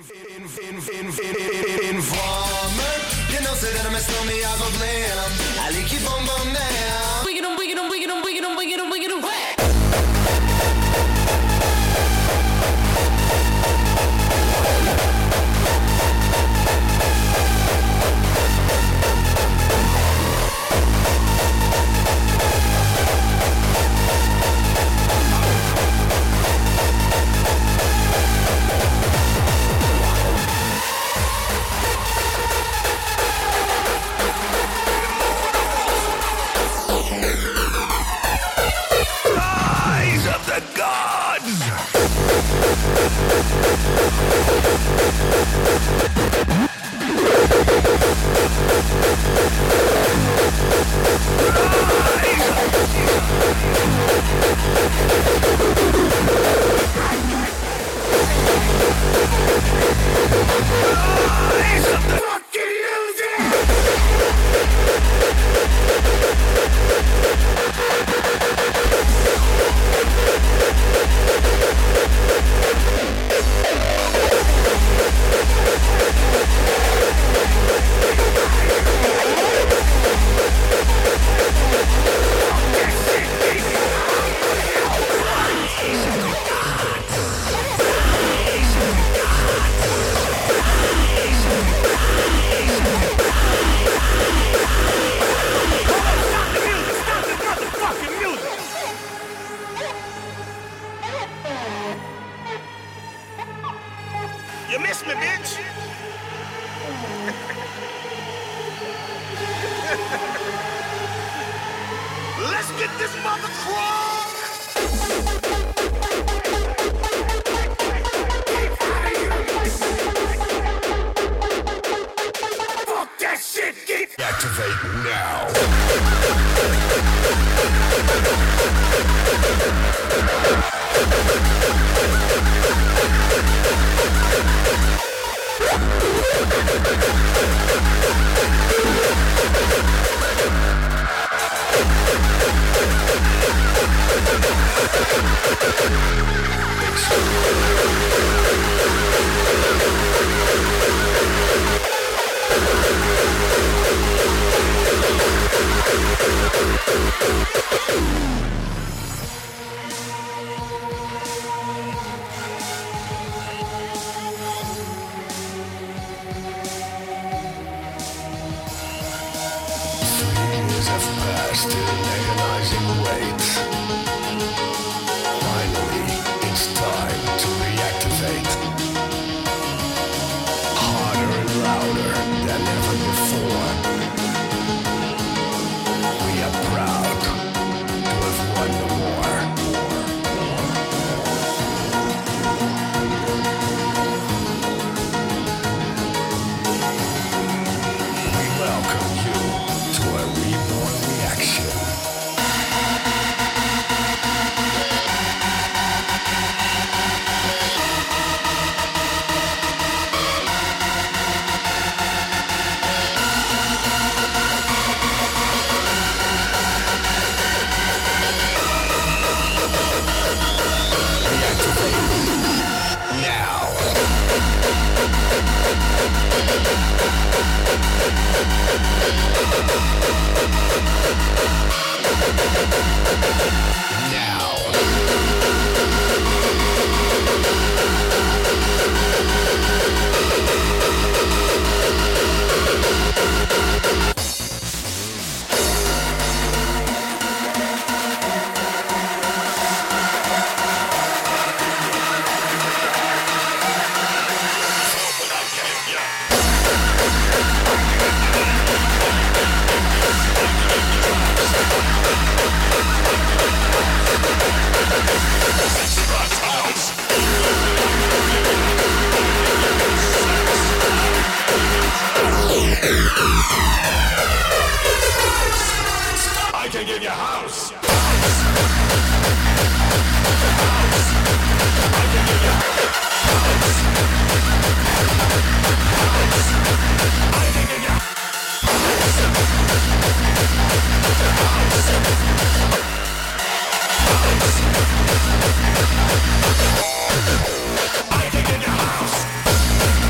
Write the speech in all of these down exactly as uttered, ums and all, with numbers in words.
Informer, you know, say that I'm a snowman, I go blam. I like keep on bum down. Wiggin' em, wiggin' em, wiggin' em, wiggin' em, wiggin' em, wiggin' em, whack. You missed me, bitch. Let's get this mother crunk. Fuck that shit, geek. Activate now. I can give you house. I can give you house.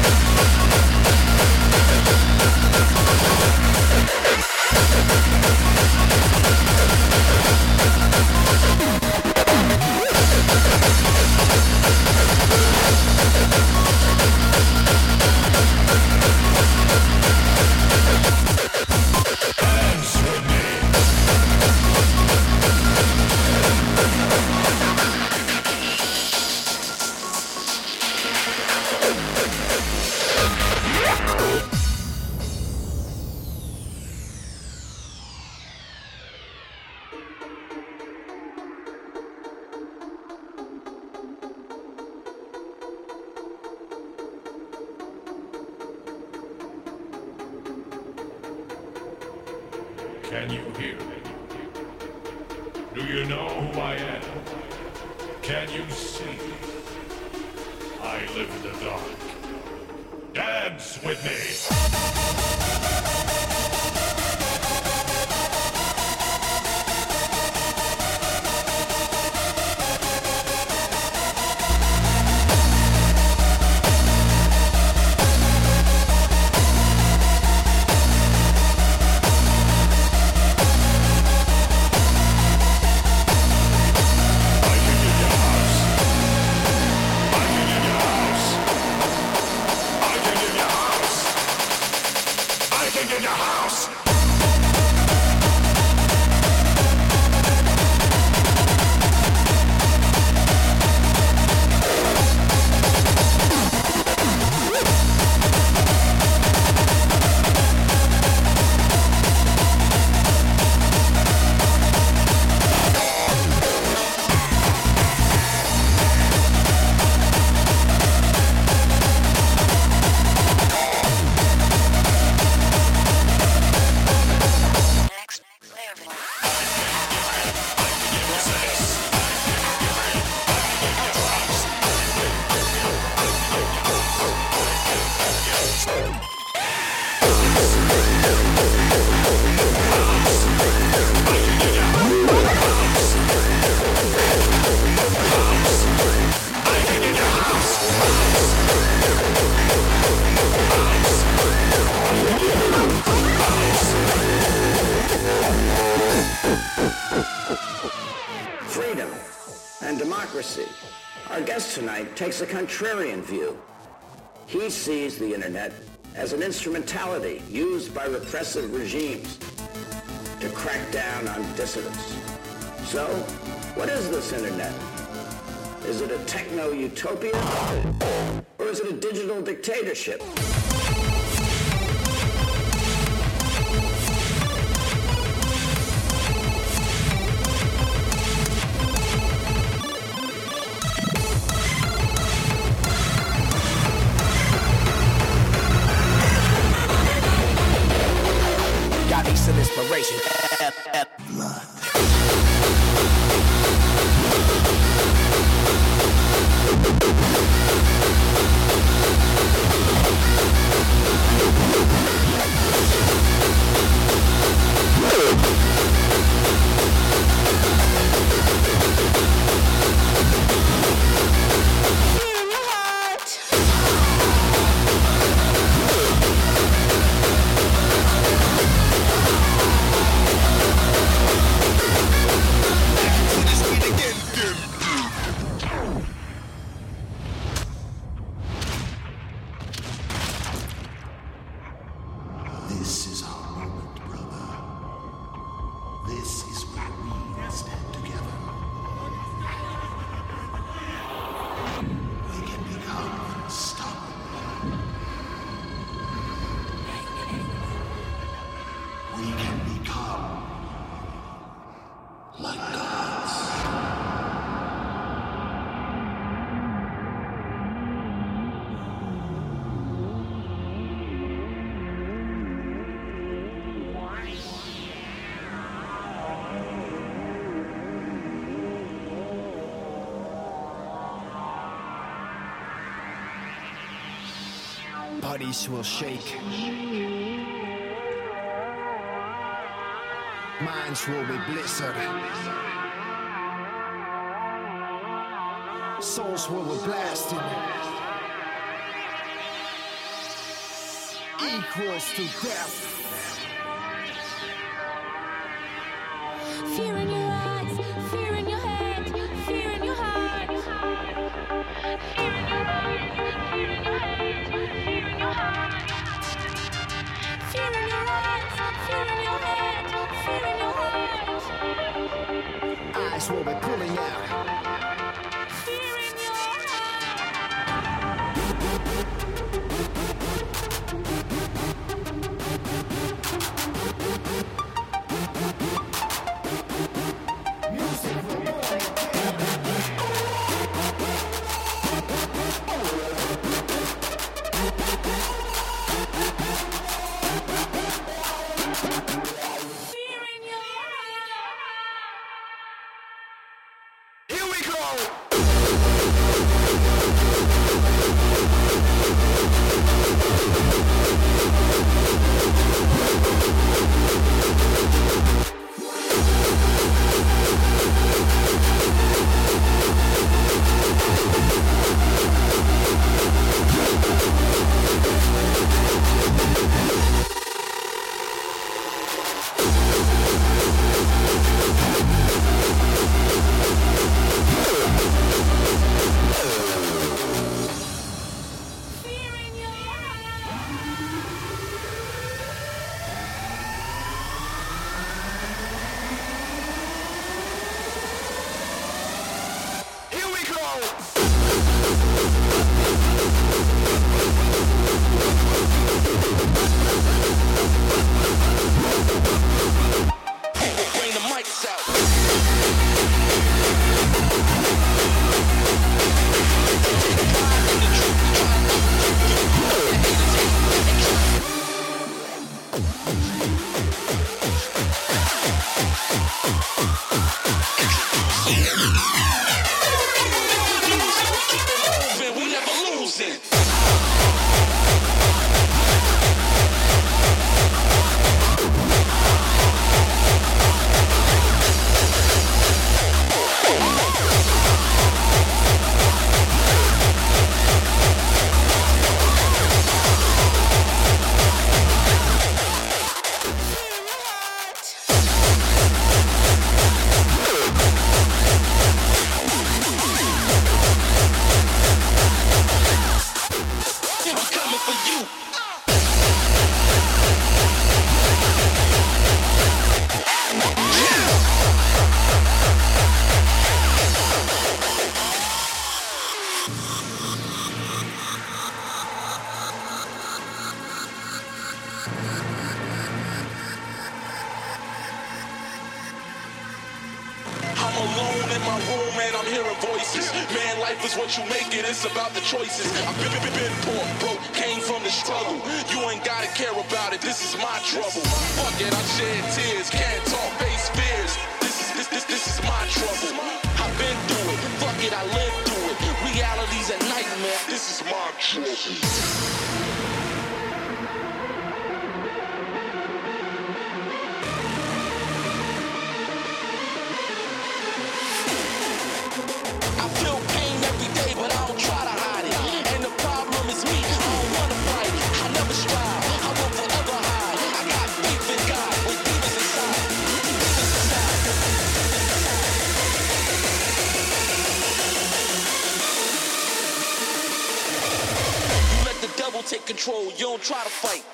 Can you hear me? Do you know who I am? Can you see? I live in the dark. Dance with me! Our guest tonight takes a contrarian view. He sees the internet as an instrumentality used by repressive regimes to crack down on dissidents. So, what is this internet? Is it a techno-utopia? Or is it a digital dictatorship? Some inspiration. F, F, blood. Bodies will shake. Minds will be blistered. Souls will be blasted. Equals to death. Fear in your eyes, fear in your head, fear in your heart. Fear in your eyes, fear in your head, fear in your heart. Fear in your eyes, fear in your head, fear in your heart. Eyes will be pulling out. Fear in your Fear hearing voices. Man, life is what you make it, it's about the choices. I've been, been, been poor, broke, came from the struggle. You ain't gotta care about it, this is my trouble. Fuck it, I shed tears, can't talk, face fears. This is, this, this, this is my trouble. I've been through it, fuck it, I lived through it. Reality's a nightmare, this is my trouble. Take control, you don't try to fight.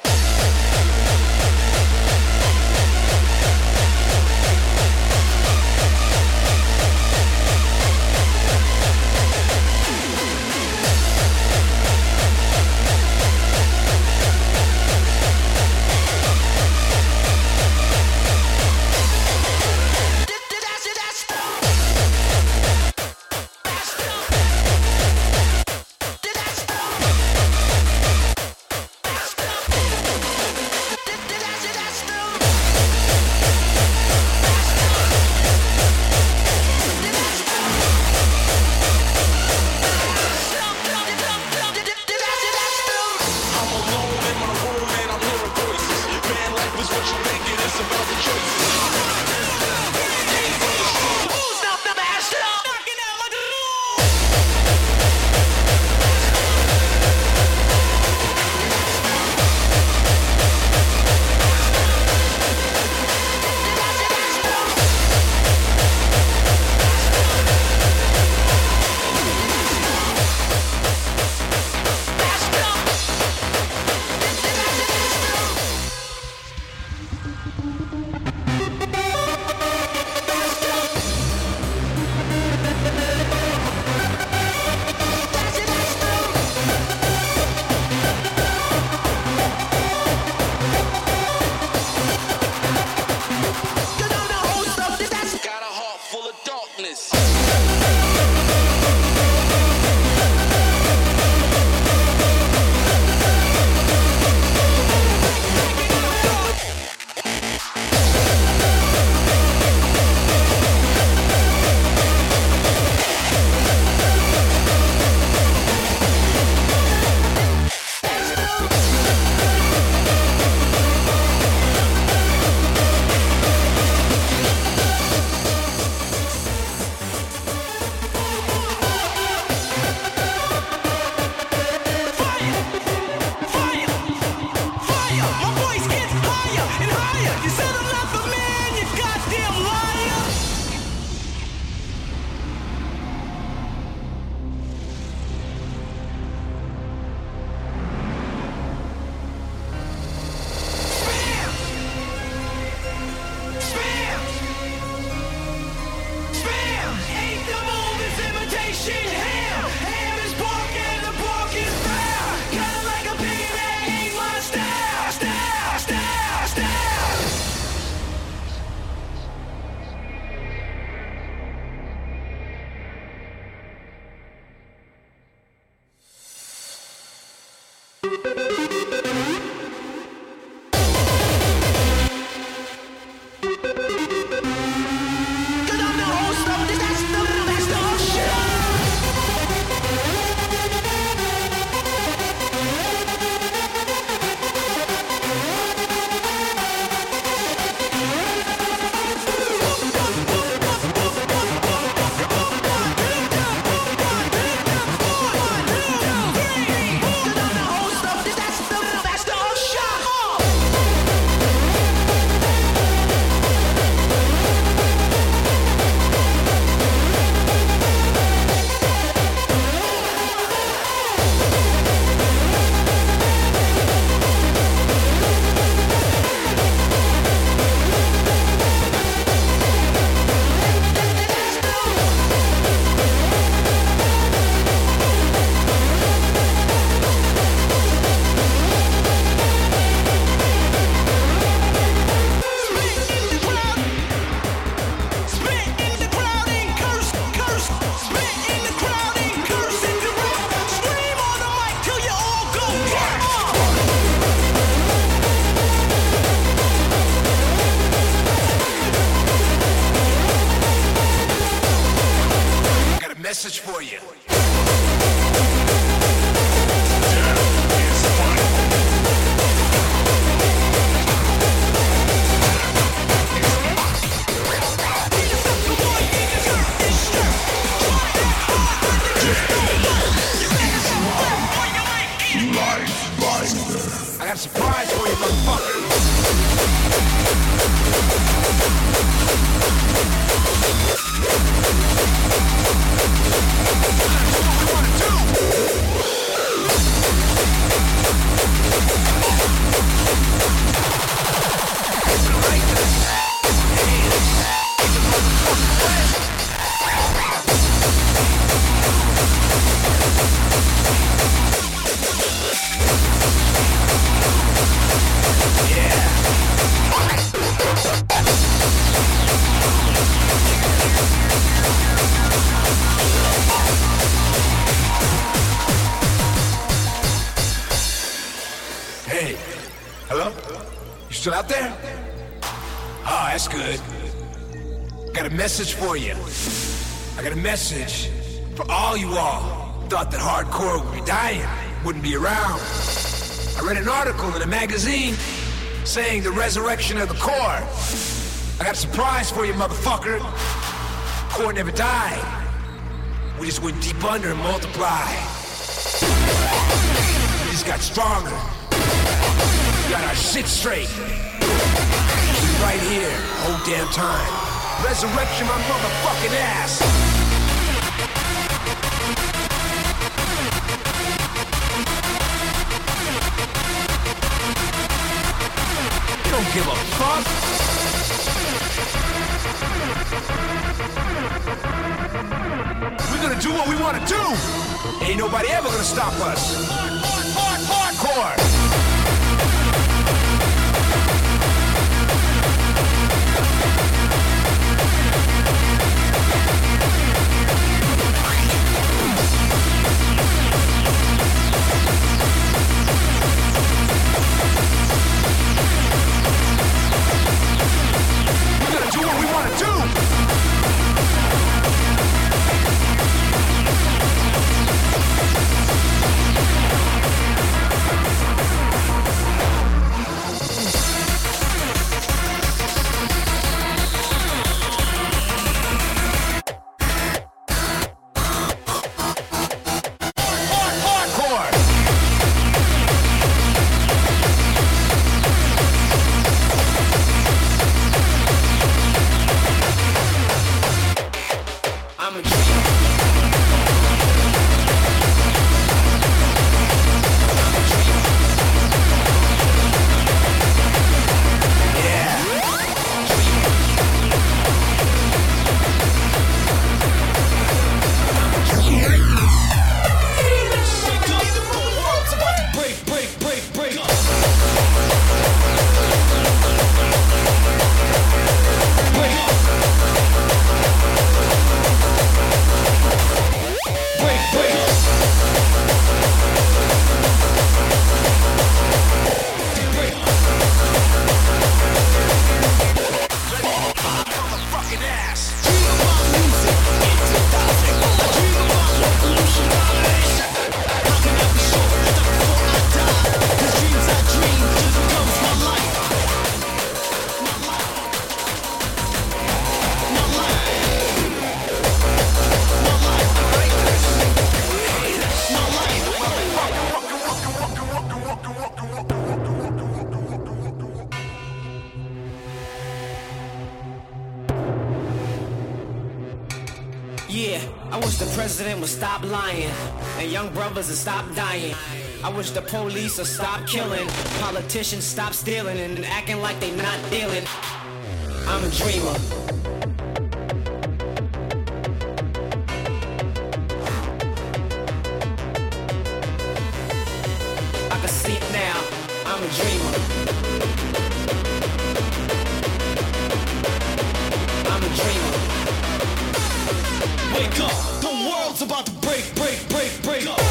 I got a surprise for you, motherfucker. Hey, hello? You still out there? Oh, that's good. Got a message for you. I got a message for all you all. Thought that hardcore would be dying, wouldn't be around. I read an article in a magazine saying the resurrection of the core. I got a surprise for you, motherfucker. Core never died. We just went deep under and multiplied. We just got stronger. We got our shit straight. We right here, whole damn time. Resurrection my motherfucking ass. You don't give a fuck. We're gonna do what we wanna do. Ain't nobody ever gonna stop us. Hard, hard, hardcore. We're gonna do what we wanna do. Yeah, I wish the president would stop lying and young brothers would stop dying. I wish the police would stop killing, politicians stop stealing and acting like they not dealing. I'm a dreamer. I can see it now. I'm a dreamer. I'm a dreamer. Wake up, the world's about to break, break, break, break up.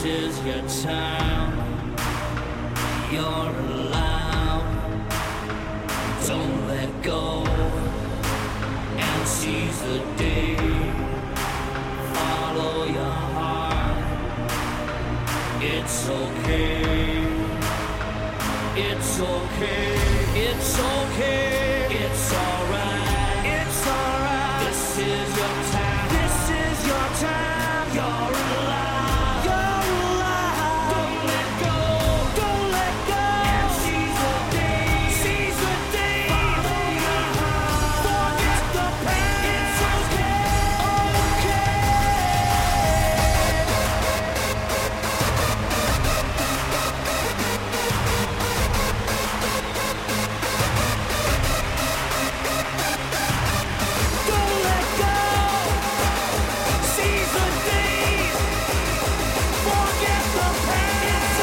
This is your time. You're allowed. Don't let go and seize the day. Follow your heart. It's okay. It's okay. It's okay. It's alright. It's alright. This is your time. This is your time. You're alive. You're alive. Don't let go. Don't let go. And seize the day. Seize the day. Follow your heart. Forget the pain. It's okay. Don't let go. Seize the day. Forget the pain. It's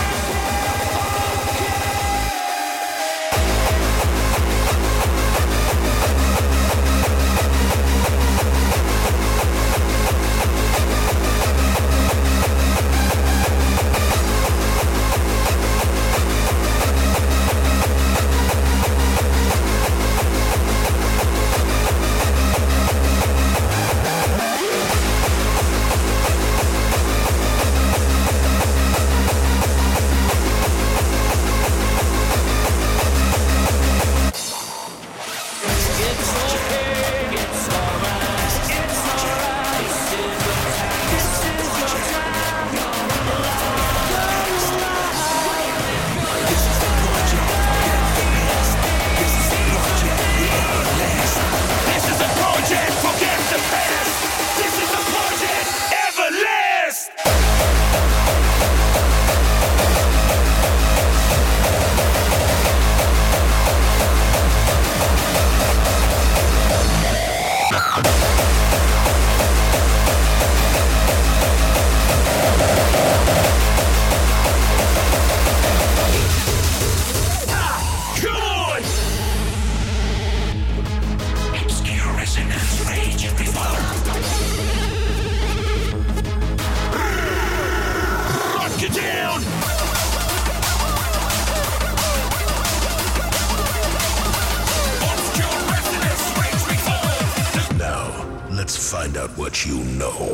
Let's find out what you know.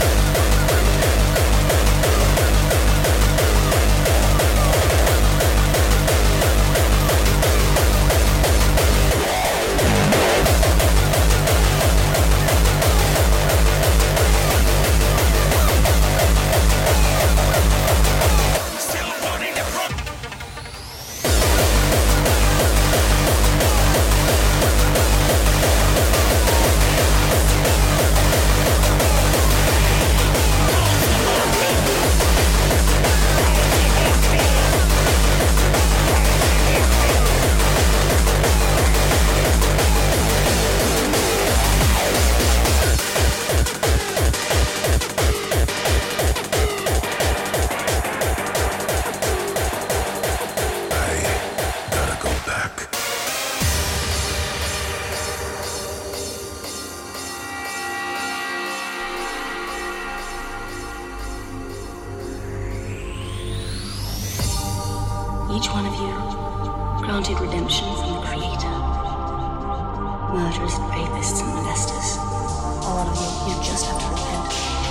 Each one of you granted redemption from the Creator. Murderers, rapists, and molesters. All of you, you just have to repent.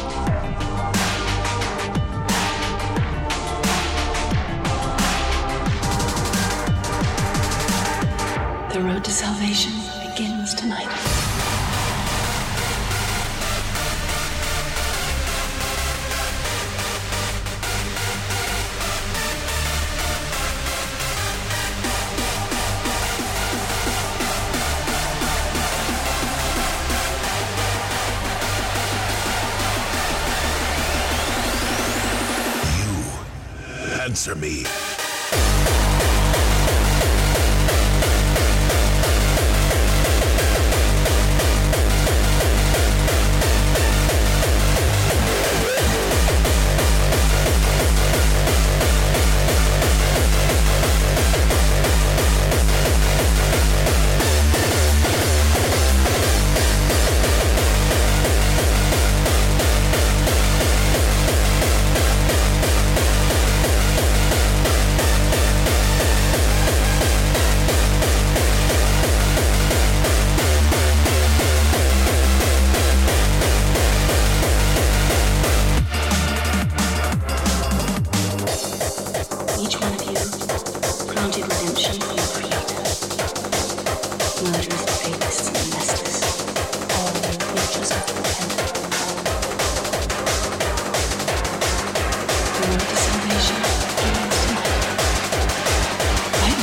The road to salvation begins tonight. Answer me. granted redemption from the Creator. Murderers, rapists, and molesters, all of you creatures have repented. The road to salvation begins tonight. Right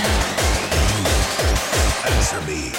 now. Answer me.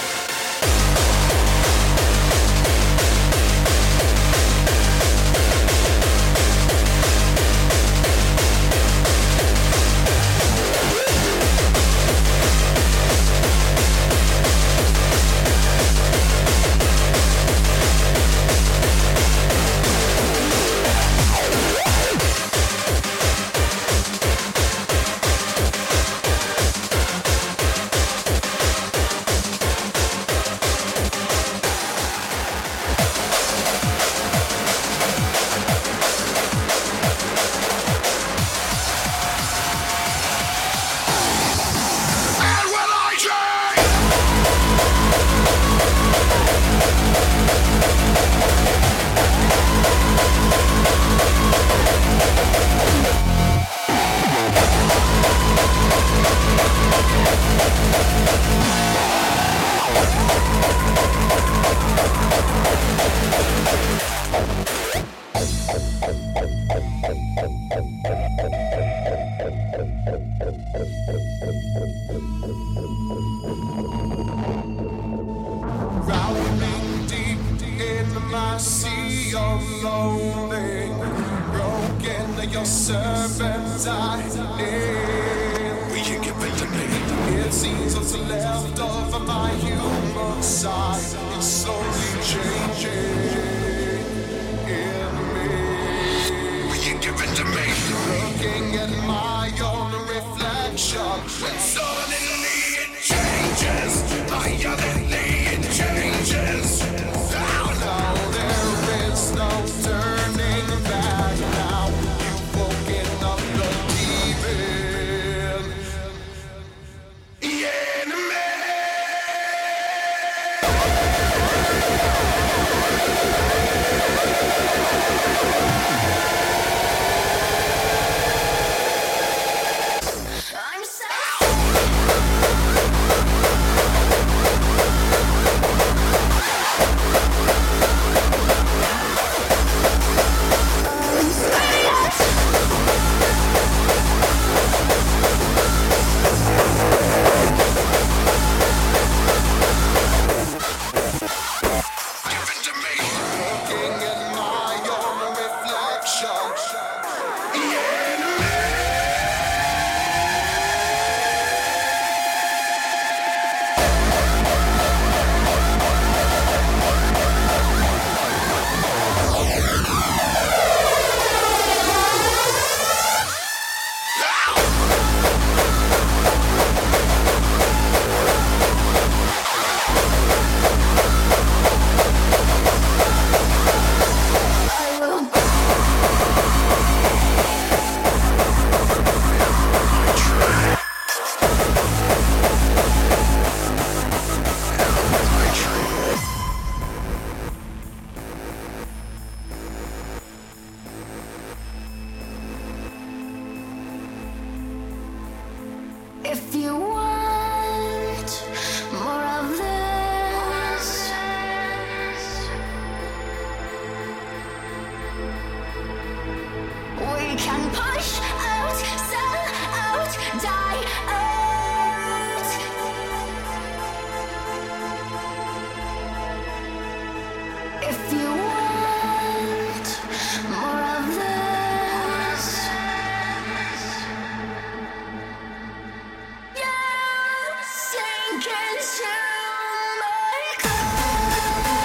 Drowning deep in my sea of loathing, broken your servant I am. Will you give it to me? It seems what's left of my human side is slowly changing in me. Will you give it to me? Looking at my own reflection, When suddenly it changes, my otherly it changes. now, now there is no turning back. Now you've woken up the demon. The enemy. I'm so Give it to me. Looking at my own reflection. The enemy. I will. If you want more of this, we can push out, sell out, die out. If you want more of this, you sink into my clothes.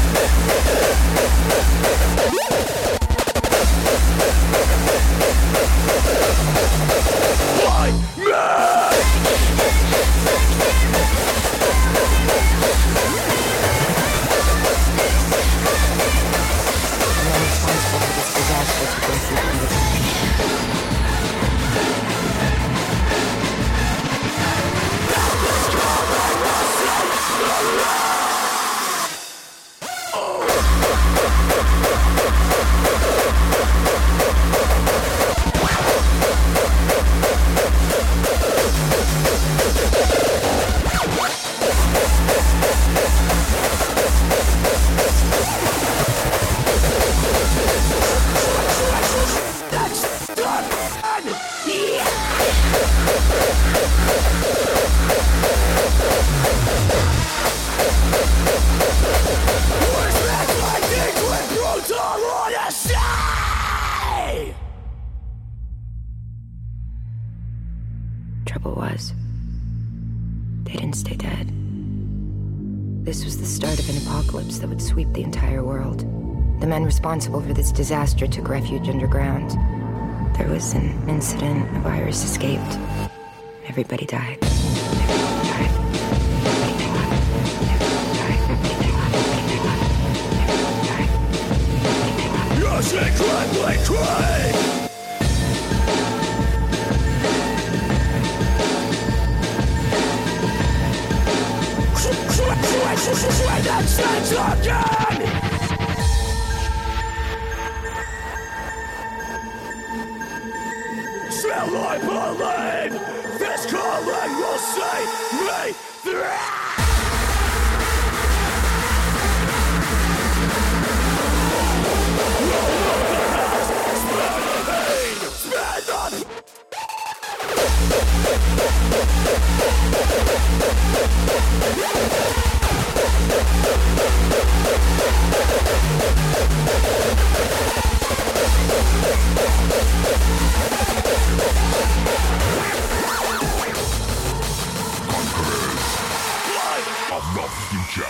Trouble was, they didn't stay dead. This was the start of an apocalypse that would sweep the entire world. The men responsible for this disaster took refuge underground. There was an incident, a virus escaped. Everybody died. Yes, and cry, play, cry! Sway that change again! Still I believe this calling will see me through! Of the future.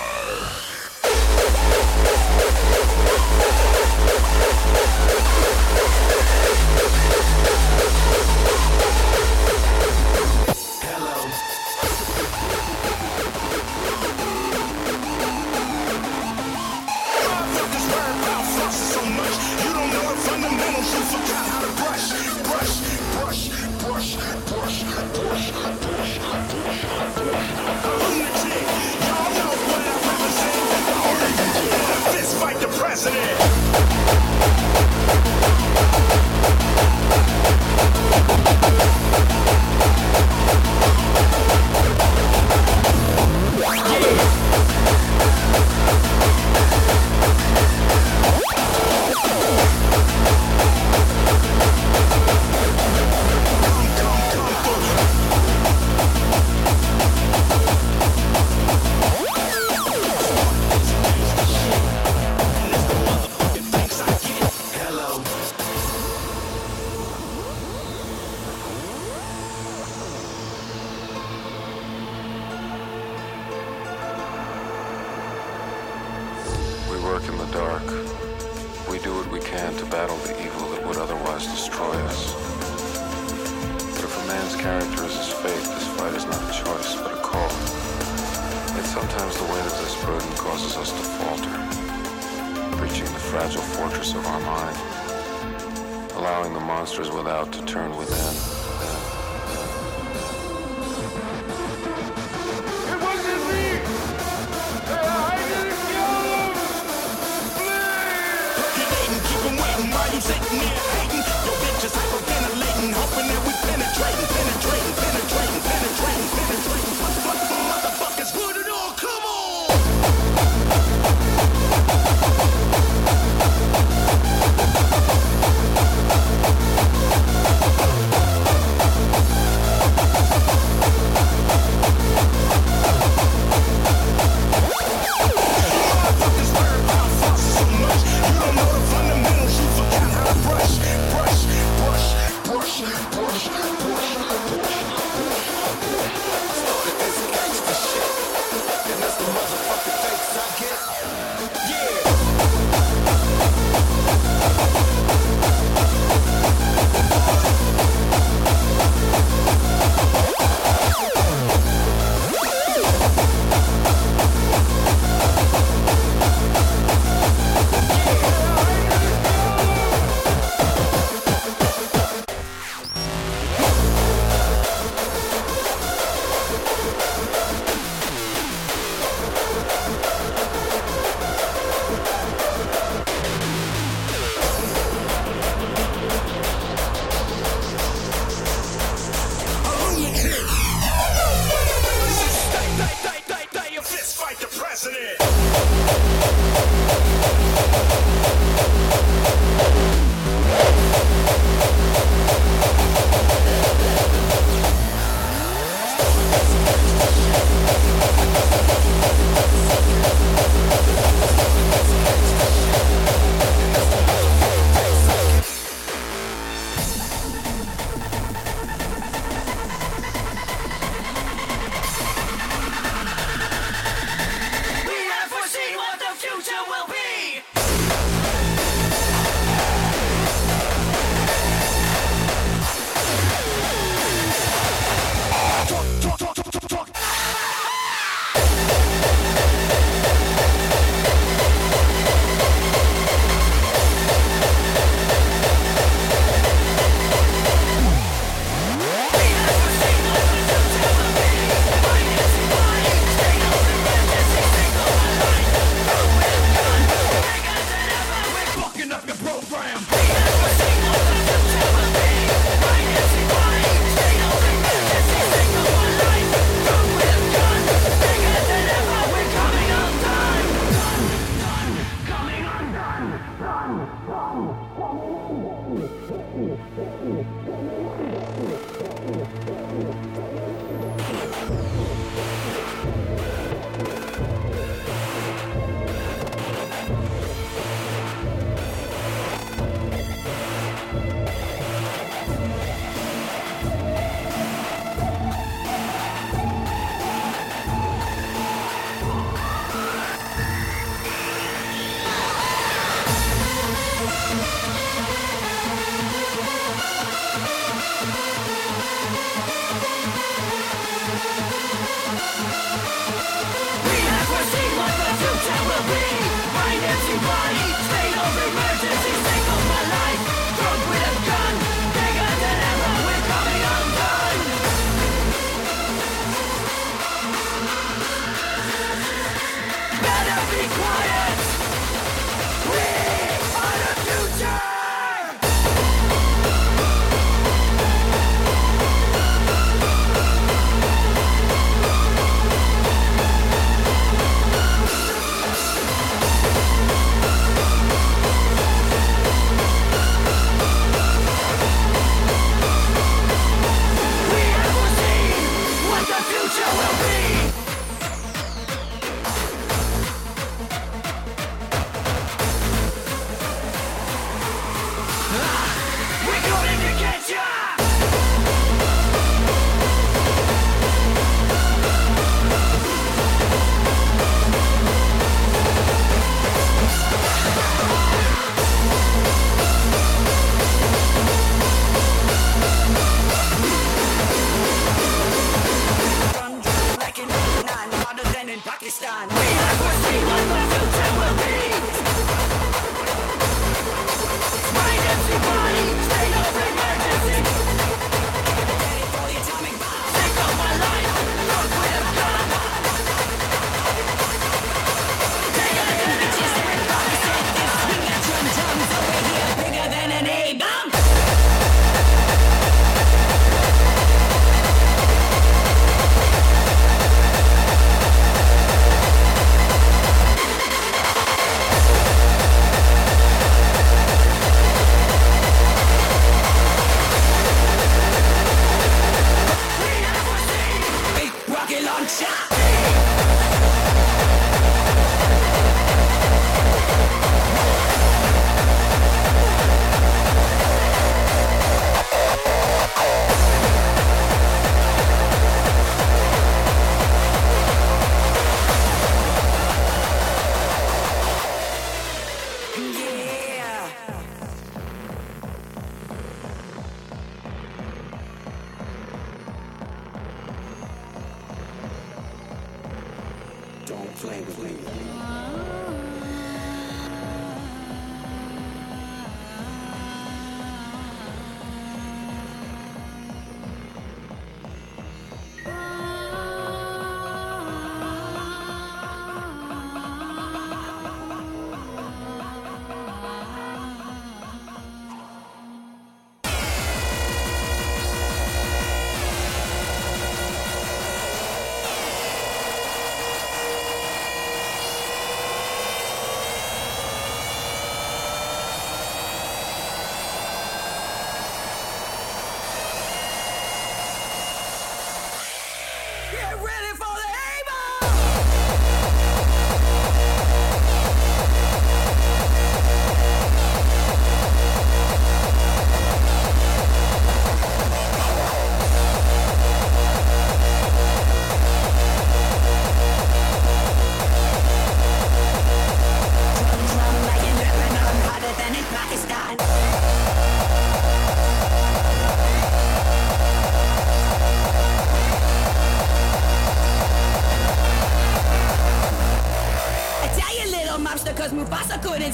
Fundamentals, you forgot how to brush.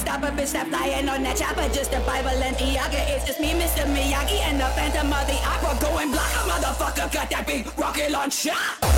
stop a bitch that flying on that chopper. Just a Bible and Iaga. It's just me, Mister Miyagi, and the Phantom of the Opera. Going block a motherfucker, got that big rocket launcher.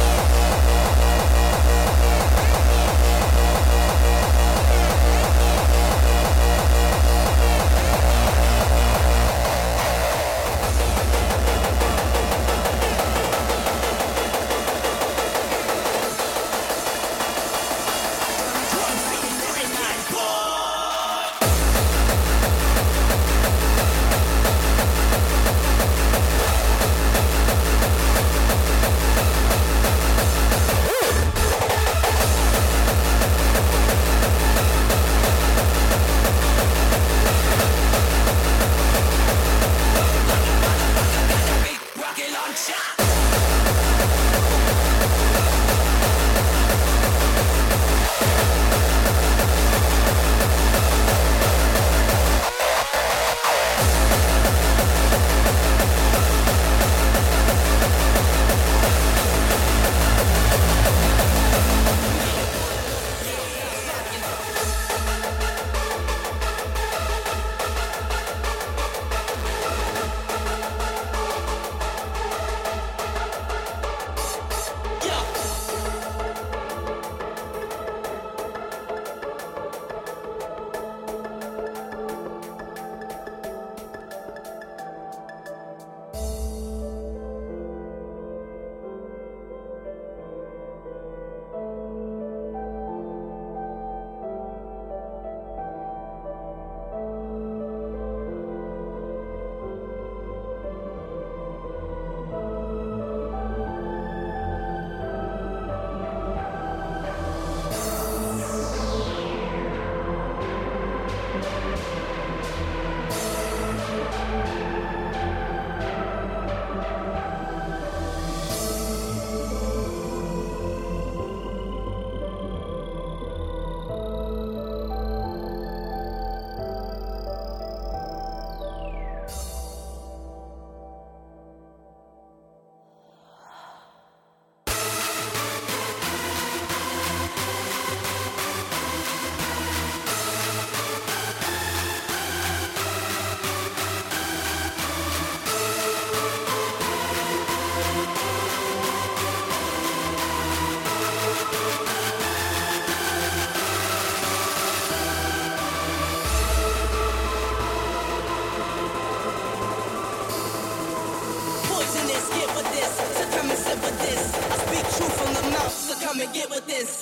Come and get with this.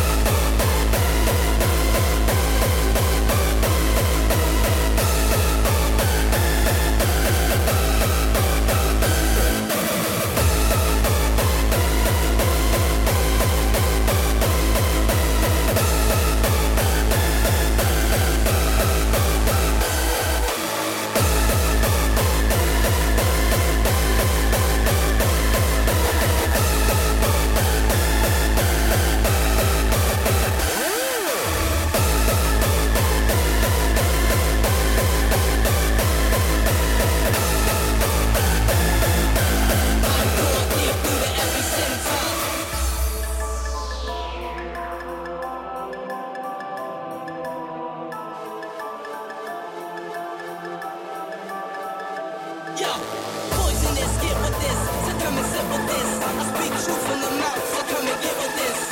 Yo, poison this, get with this. So come and sit with this. I speak truth from the mouth, so come and get with this.